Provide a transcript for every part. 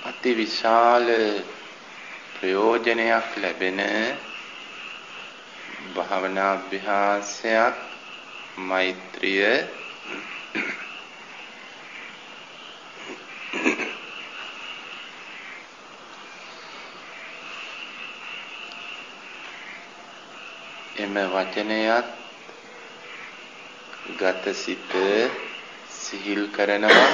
අති විශාල ප්‍රයෝජනයක් ලැබෙන භාවනා අභ්‍යාසයක් මෛත්‍රිය. එම වචනයත් ගතසිත සිහිල් කරනවා.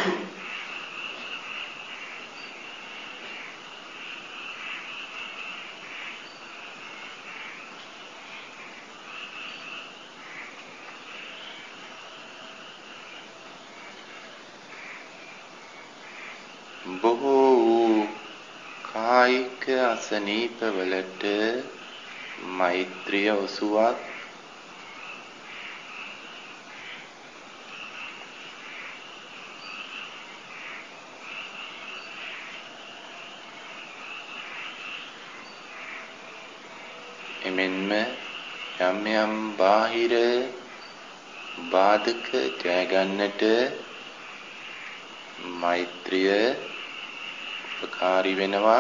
බොහෝ වූ කායික අසනීපවලට මෛත්‍රිය ඔසුවක්. එමෙන්ම යම් යම් බාහිර බාධක ජය ගන්නට මෛත්‍රිය උපකාරී වෙනවා.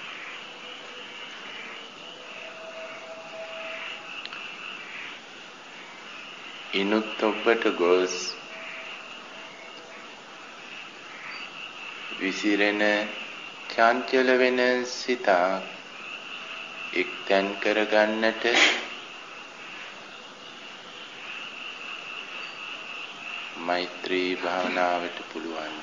ඉනුත් ඔබට ගොස් විසිරෙන චංචල වෙන සිත එක්තැන් කරගන්නට මෛත්‍රී භාවනාවට පුළුවන්.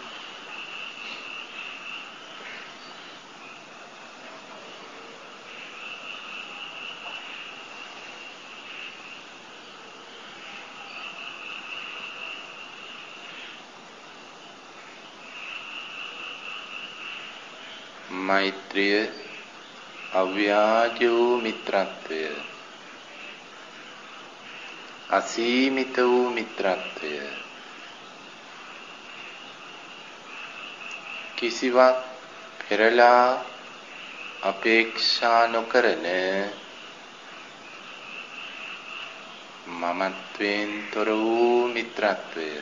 මෛත්‍රිය අව්‍යාජ වූ මිත්‍රත්වය, අසීමිත වූ මිත්‍රත්වය, කිසිවක් පෙරලා අපේක්ෂා නොකරන මමත්වයෙන් තොර වූ මිත්‍රත්වය.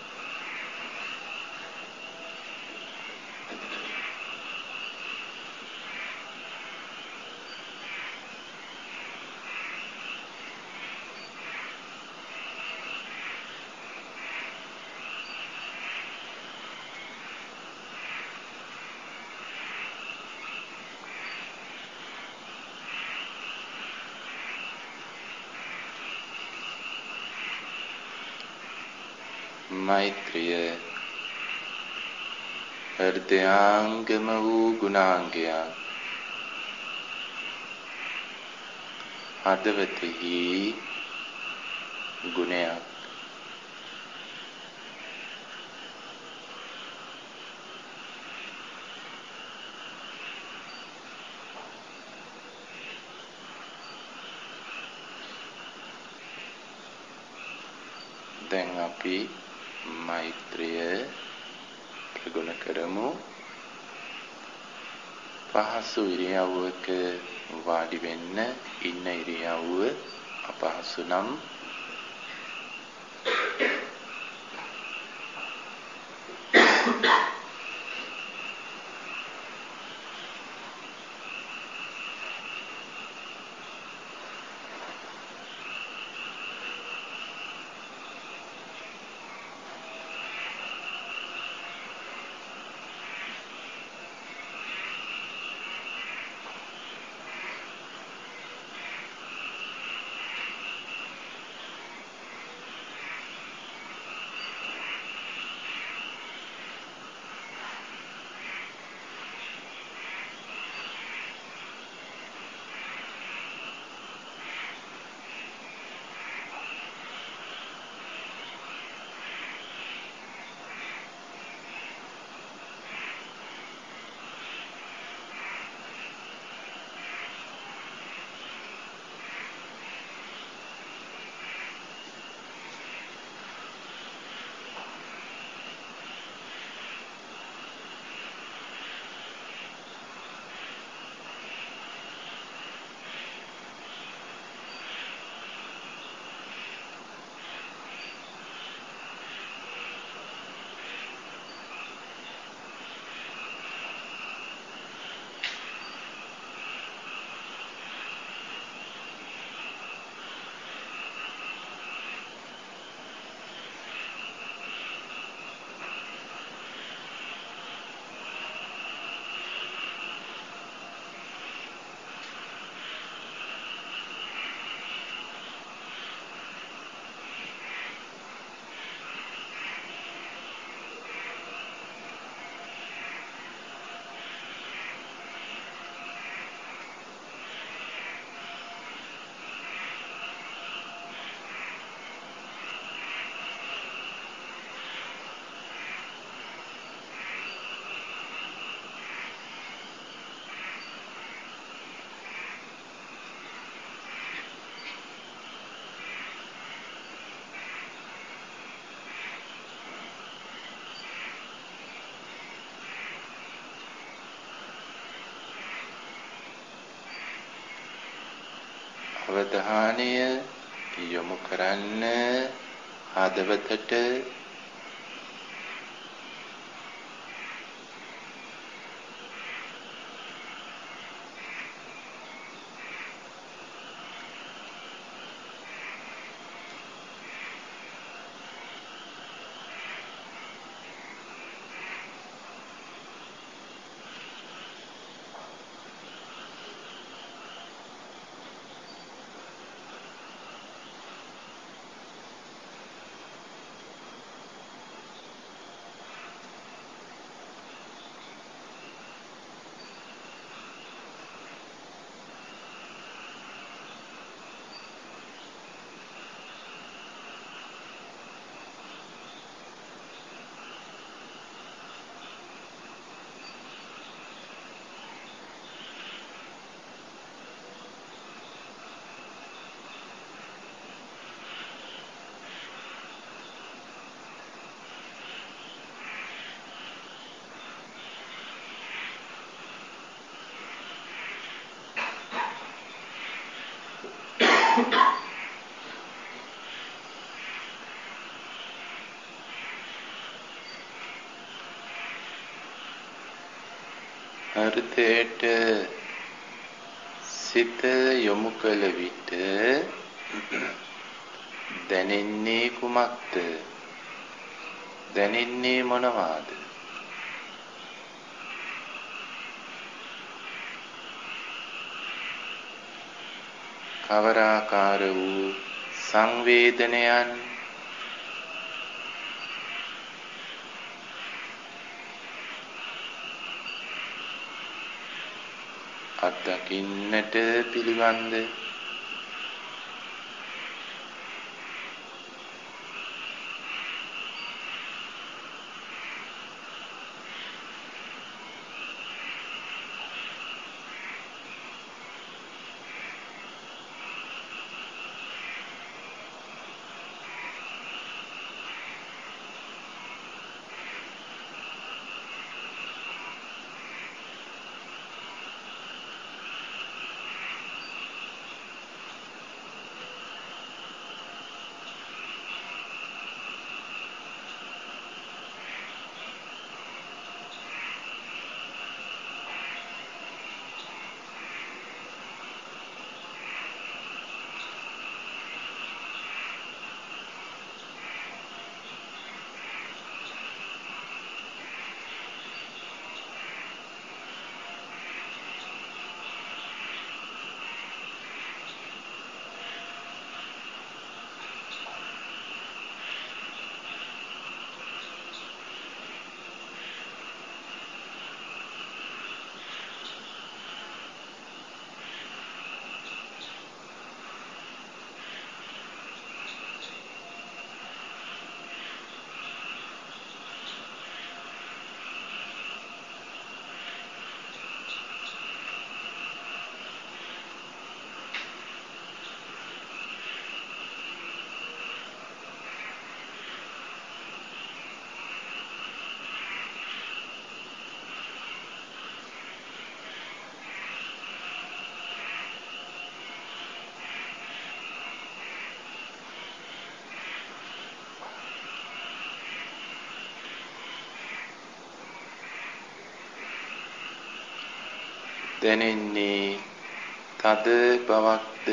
මෛත්‍රිය හෘදයාංගම වූ ගුණාංගයක්. හදවතෙහි ගුණයක්. දැන් අපි මෛත්‍රිය ප්‍රගුණ කරමු. පහසු ඉරියව්වක වාඩි වෙන්න. ඉන්න ඉරියව්ව අපහසු නම් අවධානය යොමු කරන්න හදවතට. හෘදයට සිත යොමු කළ විට දැනෙන්නේ කුමක්ද? දැනෙන්නේ මොනවාද? කවරාකාර වූ සංවේදනයන්? අත්දකින්නට පිළිවන්ද? දැනෙන්නේ තද බවක්ද?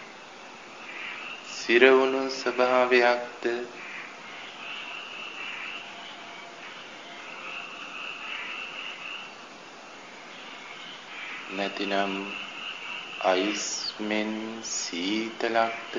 සිරවුණු ස්වභාවයක්ද? නැතිනම් අයිස් මෙන් සීතලක්ද?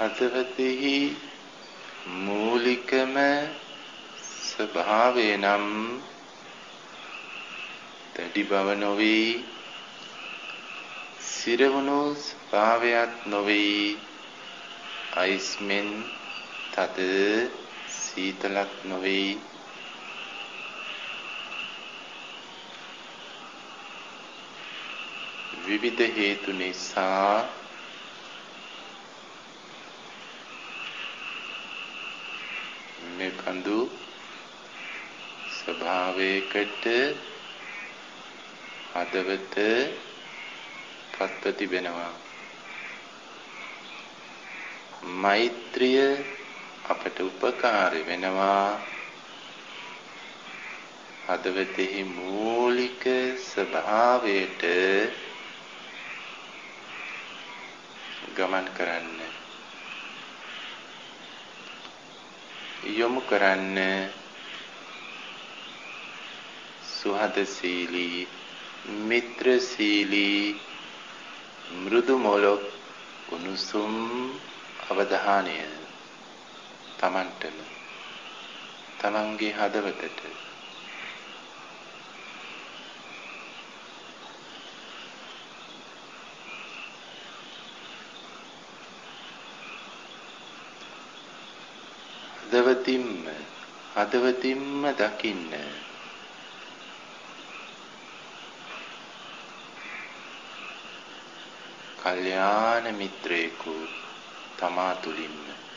හදවතෙහි මූලිකම ස්වභාවය නම් දැඩි බව නොවේ, සිරවුණු ස්වභාවයක් නොවේ, අයිස් මෙන් තද සීතලක් නොවේ. විවිධ හේතු නිසා මෙබඳු ස්වභාවයකට හදවත පත්ව තිබෙනවා. මෛත්‍රිය අපට උපකාර වෙනවා හදවතෙහි මූලික ස්වභාවයට ගමන් කරන්න, යොමු කරන්න. සුහදශීලී, මිත්‍රශීලී, මෘදු මොලොක් උණුසුම් අවධානය තමන්ටම, තමන්ගේ හදවතට. හදවතින්ම දකින්න. කල්යාණ මිත්‍රයෙකු තමා තුළින්ම.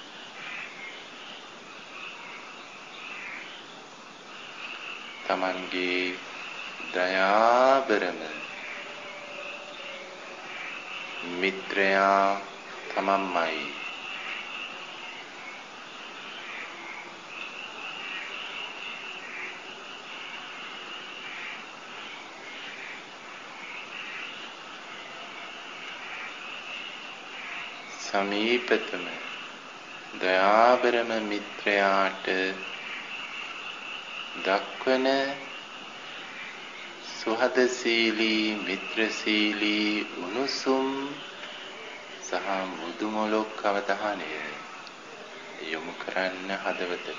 තමන්ගේ දයාබරම මිත්‍රයා තමන්මයි. සමීපතම දයාබරම මිත්‍රයාට දක්වන සුහදශීලී, මිත්‍රශීලී, උණුසුම් සහ මුදුමොලොක් අවධානය යොමු කරන්න හදවතට.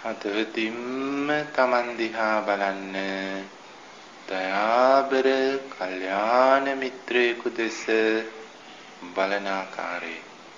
හදවතින්ම Taman දිහා බලන්න. දයාබර කල්යාණ මිත්‍රයෙකු දෙස බලන ආකාරය.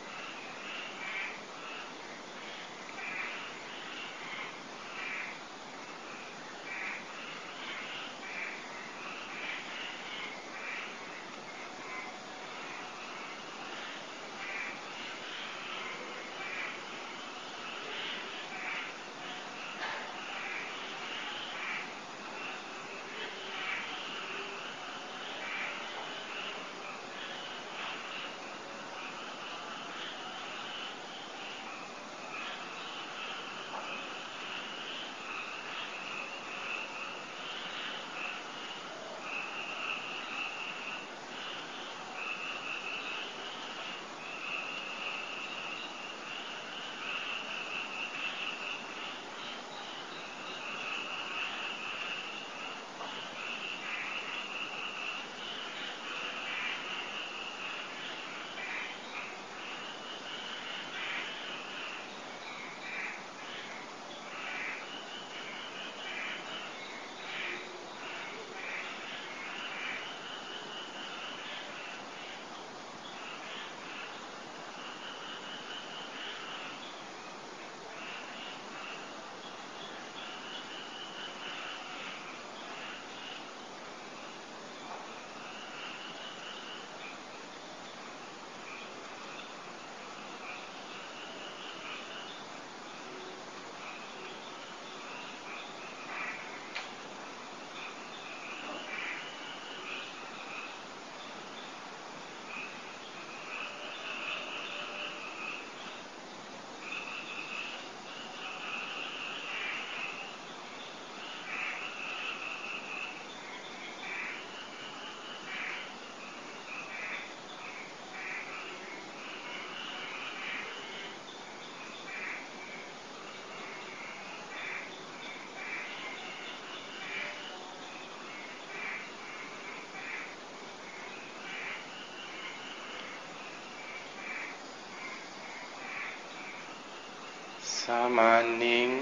සාමාන්‍යයෙන්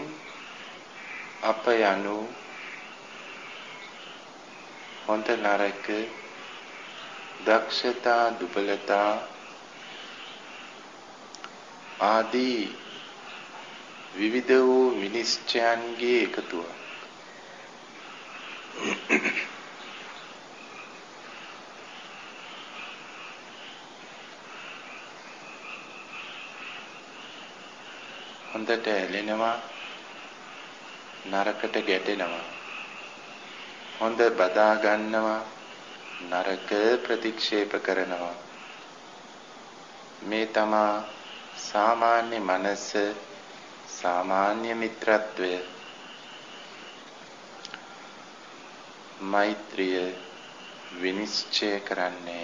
අප යනු හොඳ නරක දක්ෂතා දුබලතා ආදී විවිධ වූ විනිශ්චයන්ගේ එකතුවක්. හොඳට ඇලෙනවා නරකට ගැටෙනවා. හොඳ බදා ගන්නවා නරක ප්‍රතික්ෂේප කරනවා. මේ තමා සාමාන්‍ය මනස සාමාන්‍ය මිත්‍රත්වය. මෛත්‍රිය විනිශ්චය කරන්නේ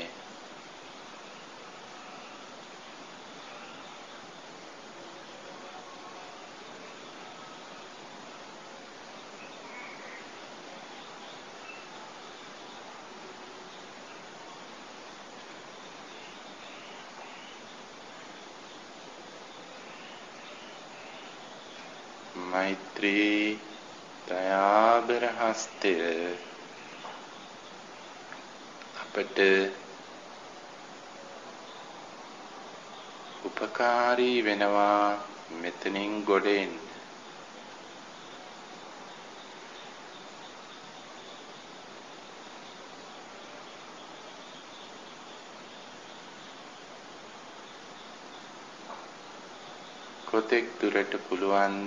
මෛත්‍රී දයාබර හස්තය අපට උපකාරී වෙනවා මෙතනින් ගොඩ එන්න. කොතෙක් දුරට පුළුවන්ද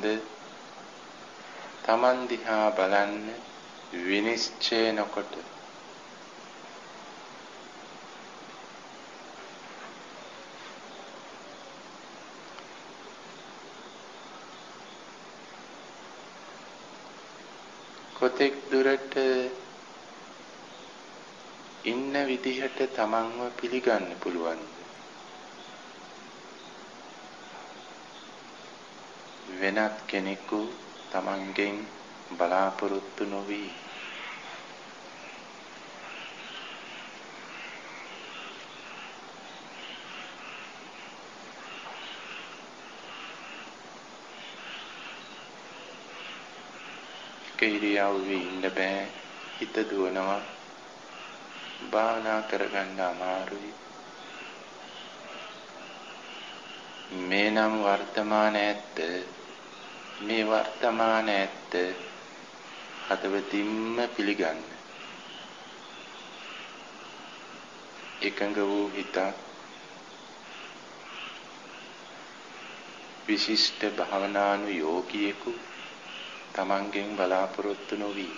Taman දිහා බලන්න විනිශ්චය නොකොට. කොතෙක් දුරට ඉන්න විදිහට Tamanව පිළිගන්න පුළුවන්ද? වෙනත් කෙනෙකු Tamanගෙන් බලාපොරොත්තු නොවි. එක ඉරියව්වේ ඉන්න බෑ. හිත දුවනවා. භාවනා කරගන්න අමාරුයි. මේ නම් වර්තමාන ඇත්ත. මේ වර්තමාන ඇත්ත හදවතින්ම පිළිගන්න. එකඟ වූ හිතක් විශිෂ්ට භාවනානුයෝගියෙකු තමන්ගෙන් බලාපොරොත්තු නොවී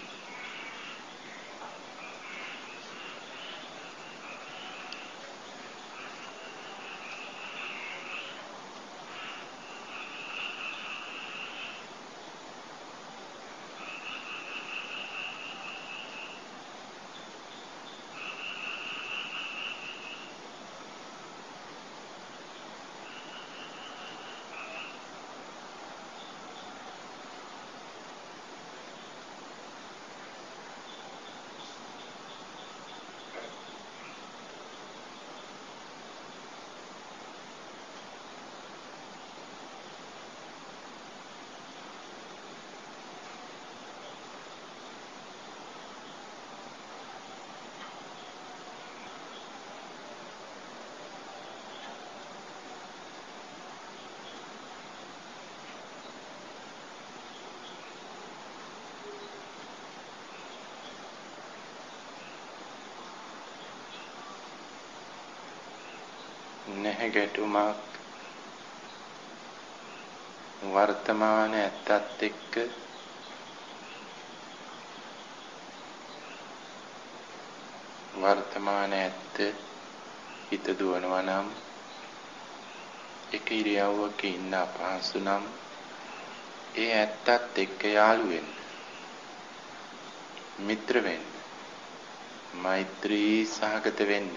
නැහැ ගැටුමක් වර්තමාන ඇත්තත් එක්ක වර්තමාන ඇත්ත හිත දුවනවා නම් එක ඉරියව්වක ඉන්න අපහසු නම් ඒ ඇත්තත් එක්ක යාළු වෙන්න, මිත්‍ර වෙන්න, මෛත්‍රී සහගත වෙන්න.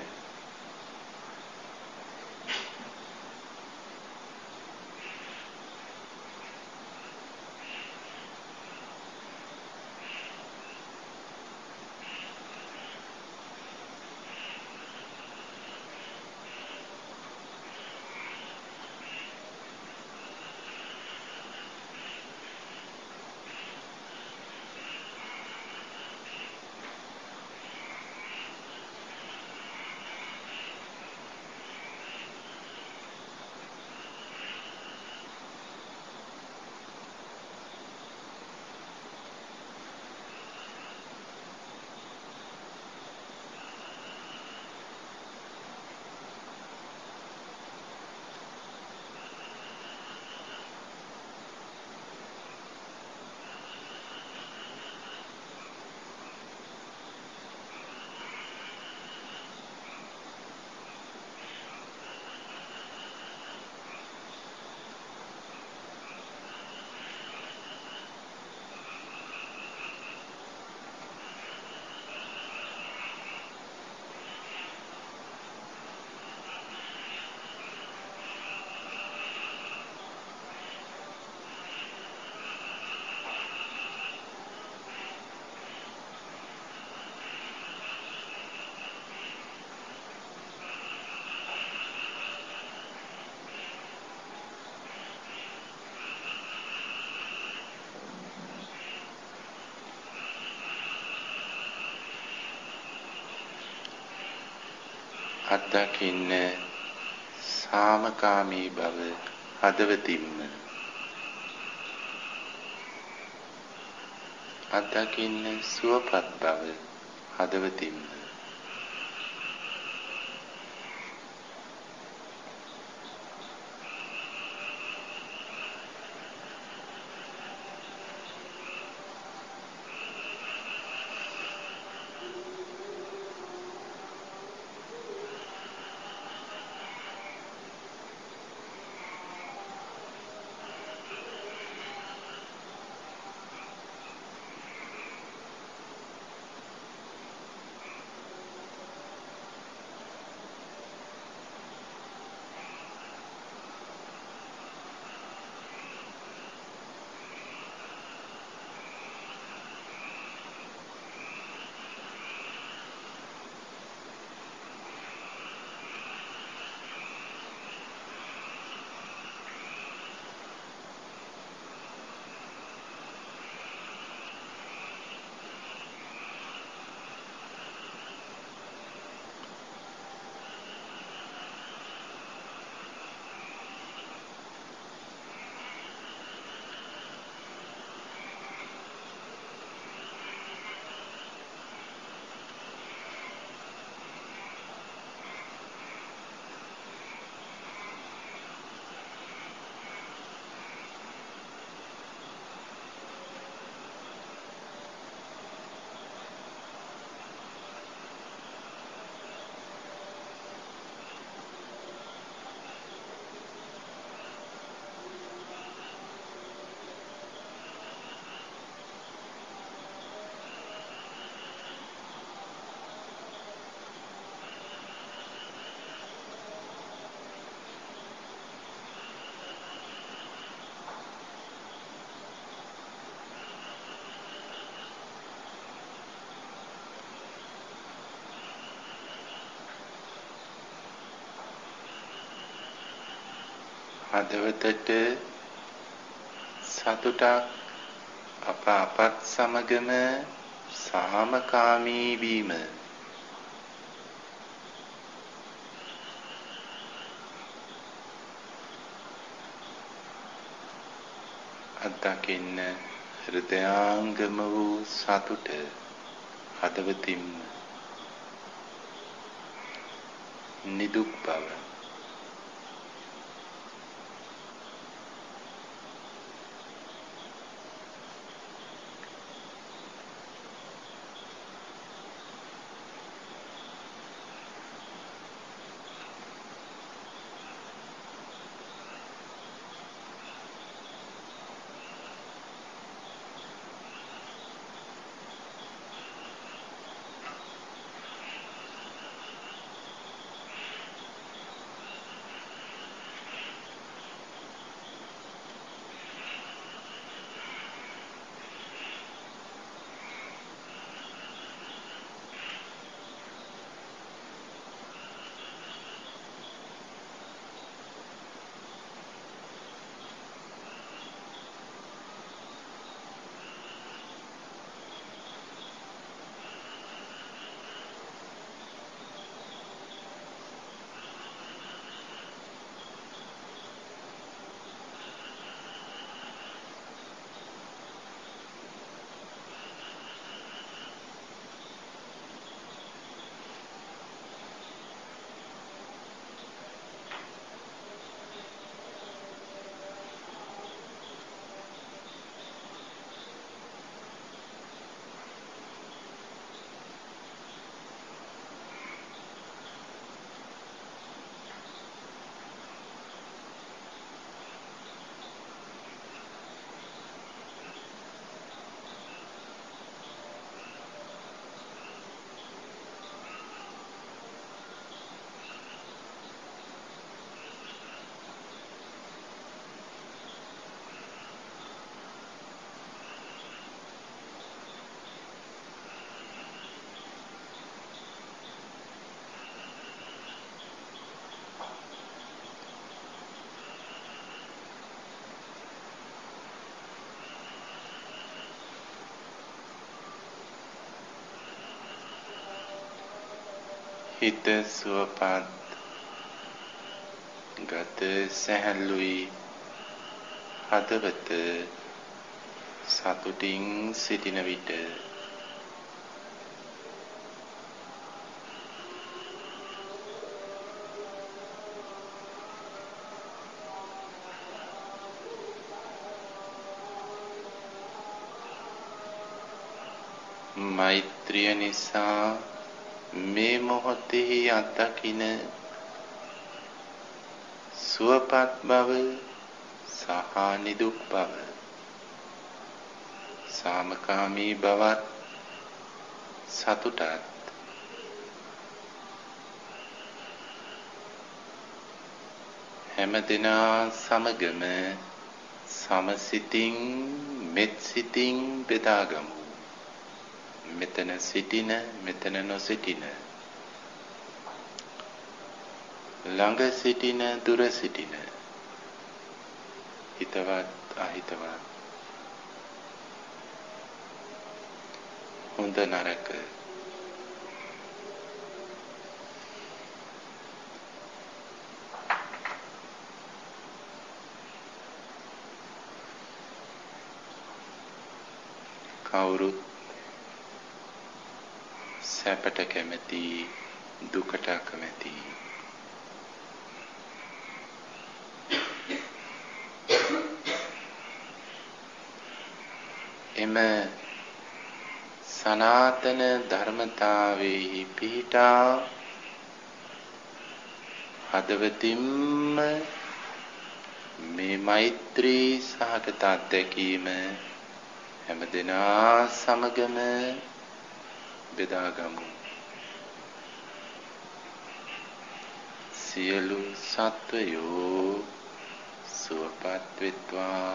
අත්දකින්න සාමකාමී බව හදවතින්ම අත්දකින්න සුවපත් බව හදවතින්ම හදවතට සතුටක් අපත් සමගම සාමකාමී වීම අත්දකින්න හෘදයාංගම වූ සතුට හදවතින්ම නිදුක් බව හිත සුවපත් ගත සැහැල්ලුයි හදවත සතුටින් සිටින විට මෛත්‍රිය නිසා මේ මොහොතෙහි අත්දකින සුවපත් බව සහ නිදුක් බව සාමකාමී බවත් සතුටත් හැමදෙනා සමගම සමසිතින් මෙත් සිතින් බෙදාගමු. මෙතන සිටින මෙතන නොසිටින ළඟ සිටින දුර සිටින හිතවත් අහිතවත් හොඳ නරක කවුරුත් සැපට කැමති දුකට අකමැති එම සනාතන ධර්මතාවෙහි පිහිටා හදවතින්ම මේ මෛත්‍රී සහගත අත්දැකීම හැමදෙනා සමගම බෙදාගමු. සියලු සත්වයෝ සුවපත් වෙත්වා.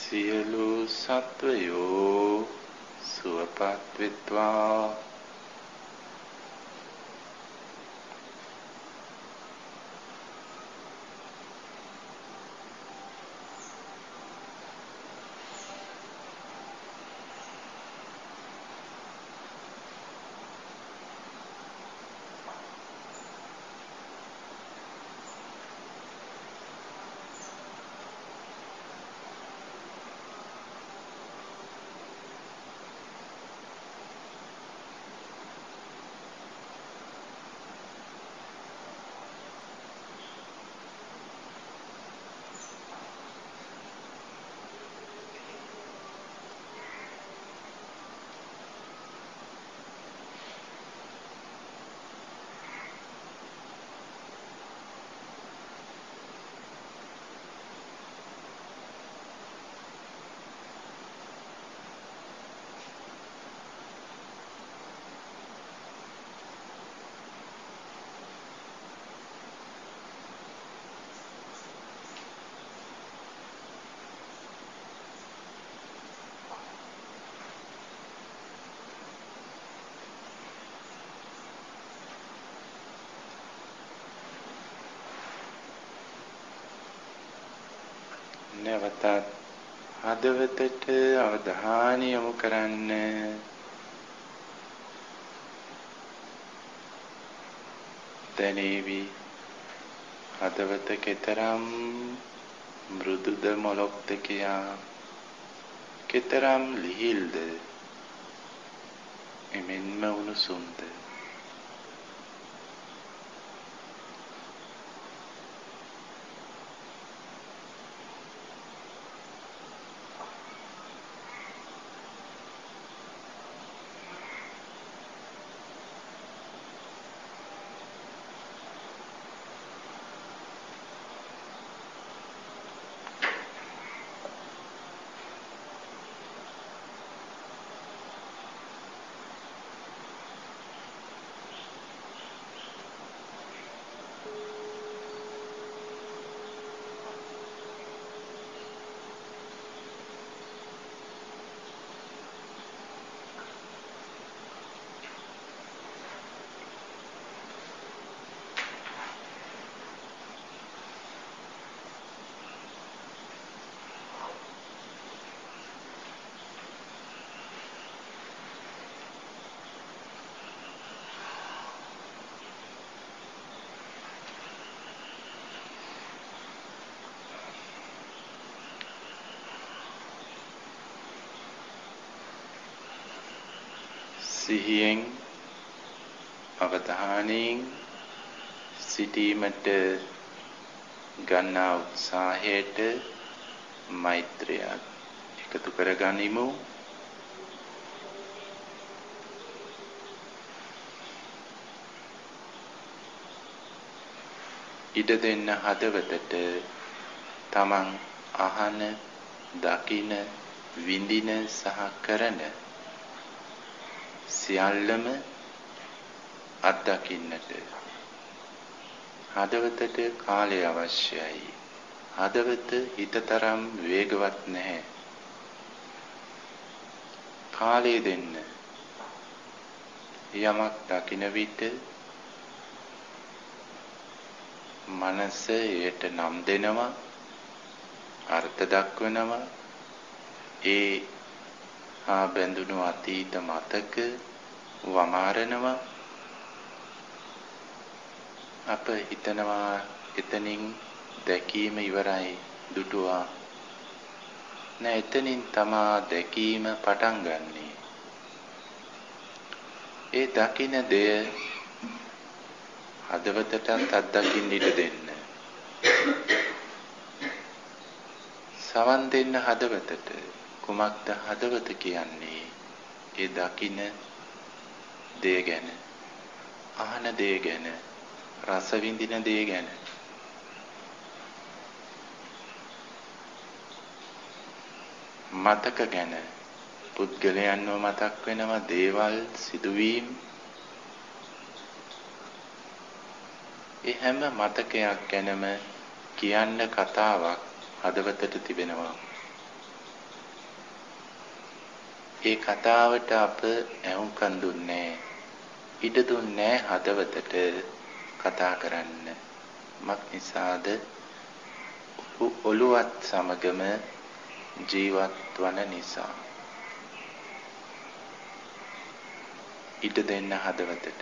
සියලු සත්වයෝ සුවපත් වෙත්වා. නැවතත් හදවතට අවධානය යොමු කරන්න. දැනේවි හදවත කෙතරම් මෘදුද මොළොක්ද කියා, කෙතරම් ලිහිල්ද, එමෙන්ම උණුසුම්ද. සිහියෙන් අවධානයෙන් සිටීමට ගන්නා උත්සාහයට මෛත්‍රියක් එකතු කරගනිමු. ඉඩ දෙන්න හදවතට තමන් අහන, දකින, විඳින සහ කරන සියල්ලම අත්දකින්නට හදවතට කාලය අවශ්‍යයි. හදවත හිතතරම් වේගවත් නැහැ. කාලය දෙන්න. යමක් දකින විට මනස එයට නම් දෙනවා, අර්ථ දක්වනවා. ඒ හා බැඳුණු අතීත මතක වමාරනවා. අප හිතනවා එතනින් දැකීම ඉවරයි, දුටුවා. නෑ, එතනින් තමා දැකීම පටන් ගන්නේ. ඒ දකින දෙය හදවතටත් අත්දකින්න ඉඩ දෙන්න. සවන් දෙන්න හදවතට. කුමක්ද හදවත කියන්නේ? ඒ දකින දේ ගැන, අහන දේ ගැන, රස විඳින දේ ගැන. මතක ගැන. පුද්ගලයන්ව මතක් වෙනවා, දේවල්, සිදුවීම්. ඒ හැම මතකයක් ගැනම කියන්න කතාවක් හදවතට තිබෙනවා. ඒ කතාවට අප ඇහුම්කන් දුන්නේ ඉඩ දුන්නේ හදවතට කතා කරන්න. මක් නිසාද? ඔළුවත් සමගම ජීවත් වන නිසා. ඉඩ දෙන්න හදවතට.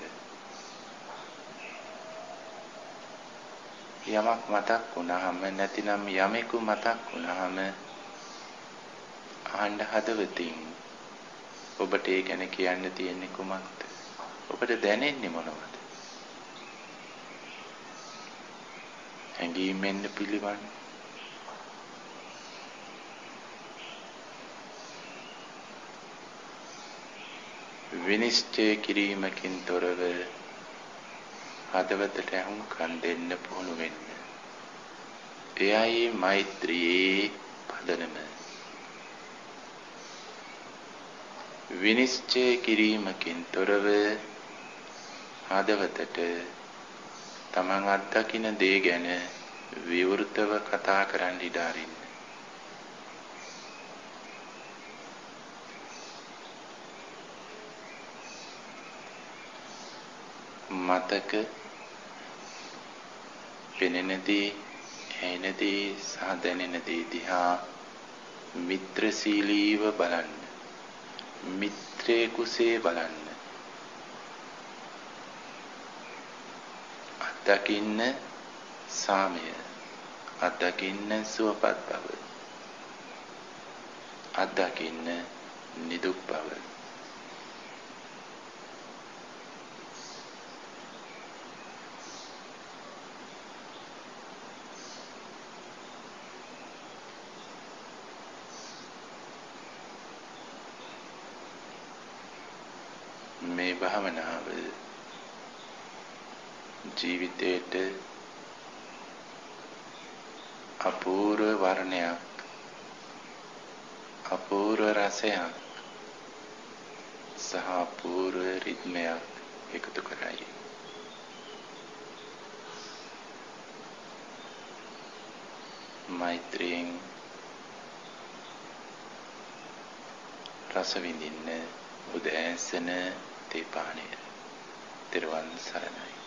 යමක් මතක් වුණාම නැතිනම් යමෙකු මතක් වුණාම අහන්න හදවතින් ඔබට ඒ ගැන කියන්න තියෙන්නේ කුමක්ද? ඔබට දැනෙන්නේ මොනවද? හැඟීමෙන් පිළිවන්. විනිශ්චය කිරීමකින් තොරව හදවතට ඇහුම්කන් දෙන්න පුහුණු වෙන්න. එයයි මෛත්‍රියේ පදනම. විනිශ්චය කිරීමකින් තොරව හදවතට තමන් අත්දකින දේ ගැන විවෘතව කතා කරන්න ඉඩ අරින්න. මතක පෙනෙන දේ, ඇහෙන දේ සහ දැනෙන දේ දිහා මිත්‍රශීලීව බලන්න. මිත්‍රයෙකුසේ බලන්න. අත්දකින්න සාමය, අත්දකින්න සුවපත් බව, අත්දකින්න නිදුක් බව. මේ භාවනාව ජීවිතයට අපූර්ව වර්ණයක්, අපූර්ව රසයක් සහ අපූර්ව රිද්මයක් එකතු කරයි. මෛත්‍රියෙන් රස විඳින්න උදෑසන තේ පානය. තෙරුවන් සරණයි.